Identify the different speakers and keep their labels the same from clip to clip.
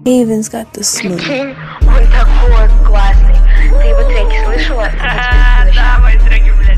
Speaker 1: Evan's got the smooth.
Speaker 2: Прикинь, он такой классный. Ты его треки слышала?
Speaker 3: Да, мои треки, блядь.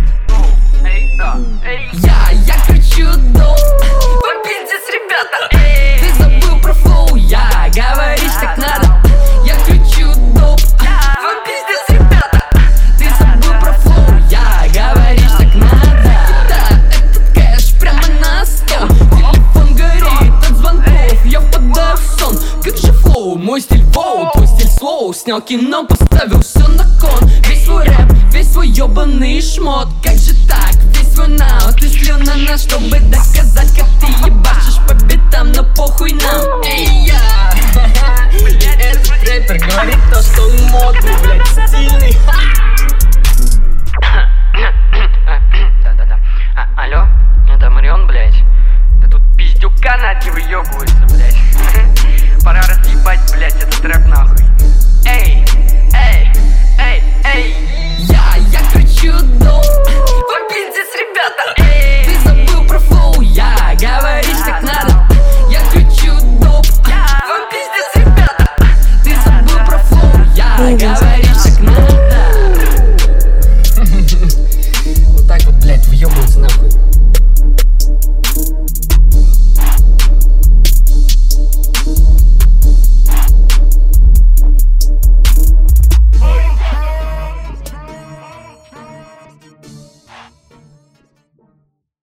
Speaker 3: Я кричу доп. Вы пиздец, ребята. Ты забыл про флоу, я говоришь так надо. Я кричу доп. Вы пиздец, ребята. Ты забыл про флоу, я говоришь так надо. Да, этот кэш прямо на стол. Телефон горит от звонков, я впадаю в сон. Как же флоу, мой стиль воу, твой стиль слоу. Снял кино, поставил все на кон. Весь свой рэп, весь свой ёбаный шмот. Как же так, весь свой нау ты слил на нас, чтобы доказать, как ты ебашишь по битам, но похуй нам. Эй, я, этот рэпер говорит то, что он модный, блядь, стильный. Да-да-да. Алло, это Марион, блядь. Да тут пиздюка нати выёбывается, блядь. Пора разъебать, блядь, этот рэп нахуй. Эй, эй, эй, эй. Я кричу доп. Вы пиздец, ребята. Ты забыл про флоу, я говоришь так надо. Я кричу доп. Вы пиздец, ребята. Ты забыл про флоу, я говорю.